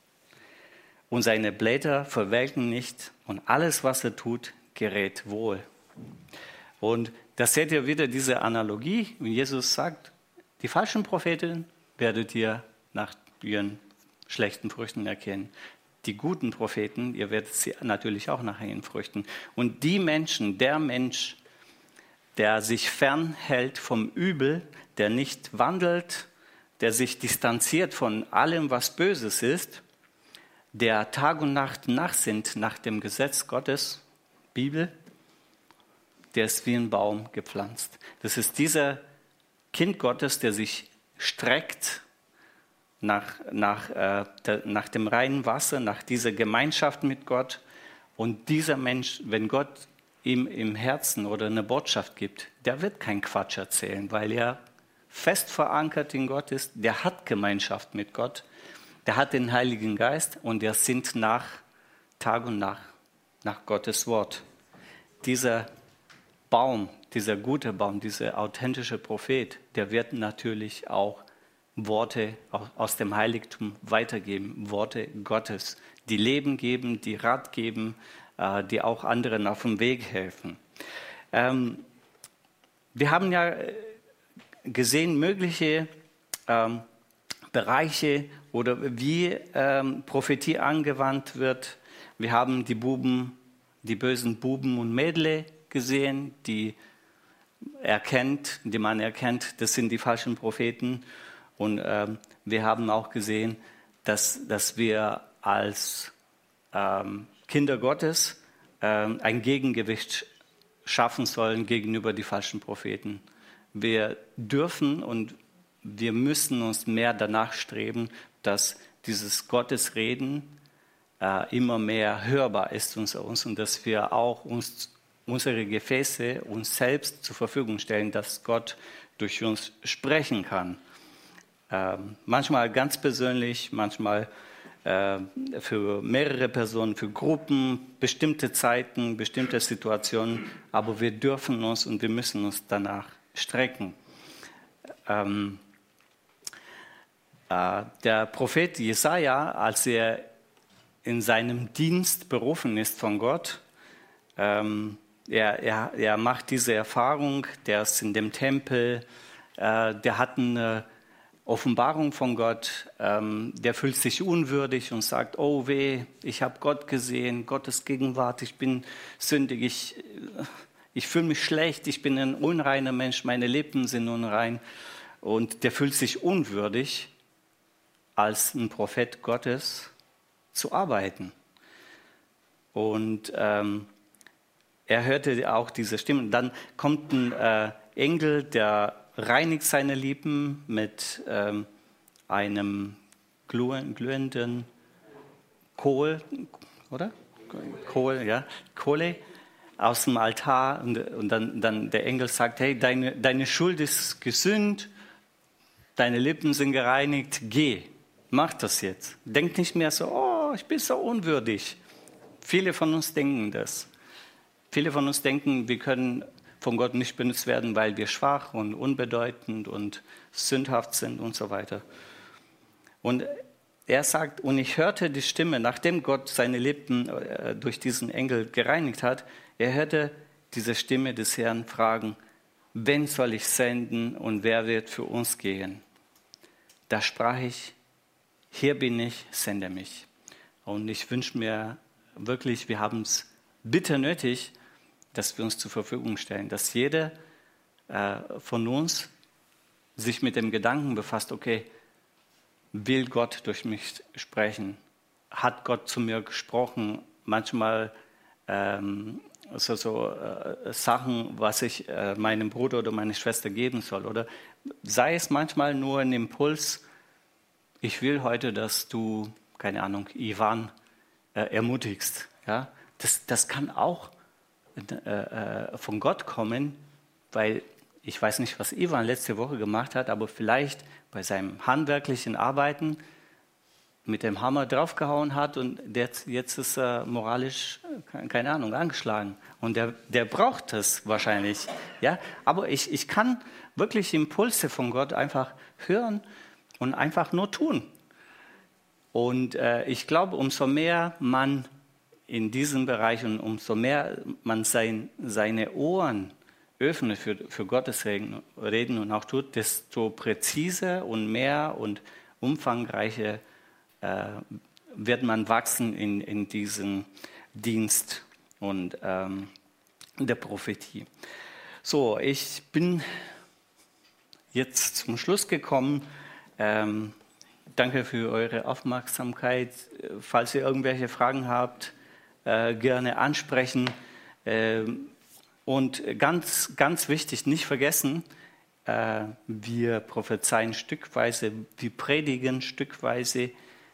Und seine Blätter verwelken nicht und alles, was er tut, gerät wohl. Und da seht ihr wieder diese Analogie, wie Jesus sagt, die falschen Propheten werdet ihr nach ihren schlechten Früchten erkennen. Die guten Propheten, ihr werdet sie natürlich auch nach ihren Früchten. Und der Mensch, der sich fernhält vom Übel, der nicht wandelt, der sich distanziert von allem, was Böses ist, der Tag und Nacht nachsinnt nach dem Gesetz Gottes, Bibel, der ist wie ein Baum gepflanzt. Das ist dieser Kind Gottes, der sich streckt nach dem reinen Wasser, nach dieser Gemeinschaft mit Gott. Und dieser Mensch, wenn Gott ihm im Herzen oder eine Botschaft gibt, der wird keinen Quatsch erzählen, weil er fest verankert in Gott ist. Der hat Gemeinschaft mit Gott, der hat den Heiligen Geist und der sinnt nach Tag und Nacht nach Gottes Wort. Dieser Baum, dieser gute Baum, dieser authentische Prophet, der wird natürlich auch Worte aus dem Heiligtum weitergeben, Worte Gottes, die Leben geben, die Rat geben, die auch anderen auf dem Weg helfen. Wir haben ja gesehen, mögliche Bereiche oder wie Prophetie angewandt wird. Wir haben die bösen Buben und Mädle gesehen, die man erkennt, das sind die falschen Propheten. Und wir haben auch gesehen, dass wir als Kinder Gottes ein Gegengewicht schaffen sollen gegenüber die falschen Propheten. Wir dürfen und wir müssen uns mehr danach streben, dass dieses Gottesreden immer mehr hörbar ist unter uns und dass wir auch unsere Gefäße uns selbst zur Verfügung stellen, dass Gott durch uns sprechen kann. Manchmal ganz persönlich, manchmal für mehrere Personen, für Gruppen, bestimmte Zeiten, bestimmte Situationen, aber wir dürfen uns und wir müssen uns danach strecken. Der Prophet Jesaja, als er in seinem Dienst berufen ist von Gott. Er macht diese Erfahrung, der ist in dem Tempel, der hat eine Offenbarung von Gott, der fühlt sich unwürdig und sagt, oh weh, ich habe Gott gesehen, Gottes Gegenwart, ich bin sündig, ich fühle mich schlecht, ich bin ein unreiner Mensch, meine Lippen sind unrein. Und der fühlt sich unwürdig, als ein Prophet Gottes zu arbeiten. Und er hörte auch diese Stimme. Dann kommt ein Engel, der reinigt seine Lippen mit einem glühenden Kohl, oder? Kohle aus dem Altar. Und dann der Engel sagt, hey, deine Schuld ist gesühnt, deine Lippen sind gereinigt, geh, mach das jetzt. Denk nicht mehr so, oh, ich bin so unwürdig. Viele von uns denken das. Viele von uns denken, wir können von Gott nicht benutzt werden, weil wir schwach und unbedeutend und sündhaft sind und so weiter. Und er sagt, und ich hörte die Stimme, nachdem Gott seine Lippen durch diesen Engel gereinigt hat, er hörte diese Stimme des Herrn fragen, wen soll ich senden und wer wird für uns gehen? Da sprach ich, hier bin ich, sende mich. Und ich wünsche mir wirklich, wir haben es bitter nötig, dass wir uns zur Verfügung stellen, dass jeder von uns sich mit dem Gedanken befasst, okay, will Gott durch mich sprechen? Hat Gott zu mir gesprochen? Manchmal Sachen, was ich meinem Bruder oder meiner Schwester geben soll. Oder sei es manchmal nur ein Impuls, ich will heute, dass du, keine Ahnung, Ivan ermutigst. Ja? Das kann auch von Gott kommen, weil ich weiß nicht, was Ivan letzte Woche gemacht hat, aber vielleicht bei seinem handwerklichen Arbeiten mit dem Hammer draufgehauen hat und jetzt ist er moralisch, keine Ahnung, angeschlagen. Und der braucht das wahrscheinlich. Ja? Aber ich kann wirklich Impulse von Gott einfach hören und einfach nur tun. Und ich glaube, umso mehr man in diesem Bereich und umso mehr man seine Ohren öffnet für Gottes Reden und auch tut, desto präziser und mehr und umfangreicher wird man wachsen in diesem Dienst und der Prophetie. So, ich bin jetzt zum Schluss gekommen. Danke für eure Aufmerksamkeit. Falls ihr irgendwelche Fragen habt, gerne ansprechen. Und ganz, ganz wichtig, nicht vergessen, wir prophezeien stückweise, wir predigen stückweise.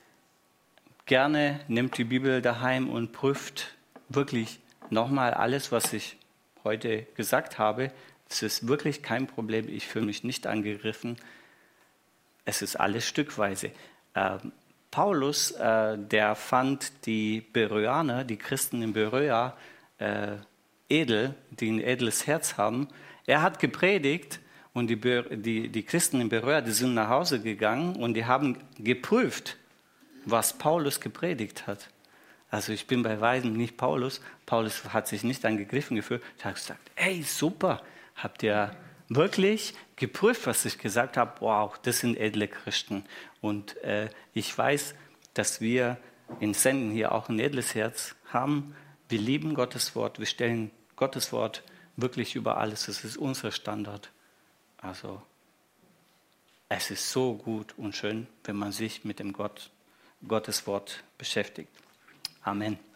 Gerne nehmt die Bibel daheim und prüft wirklich nochmal alles, was ich heute gesagt habe. Es ist wirklich kein Problem, ich fühle mich nicht angegriffen. Es ist alles stückweise. Paulus, der fand die Beröaner, die Christen in Beröa, edel, die ein edles Herz haben. Er hat gepredigt und die Christen in Beröa, die sind nach Hause gegangen und die haben geprüft, was Paulus gepredigt hat. Also ich bin bei weitem nicht Paulus. Paulus hat sich nicht angegriffen gefühlt. Ich habe gesagt, hey, super, habt ihr wirklich geprüft, was ich gesagt habe? Wow, das sind edle Christen. Und ich weiß, dass wir in Senden hier auch ein edles Herz haben. Wir lieben Gottes Wort, wir stellen Gottes Wort wirklich über alles. Das ist unser Standard. Also es ist so gut und schön, wenn man sich mit dem Gottes Wort beschäftigt. Amen.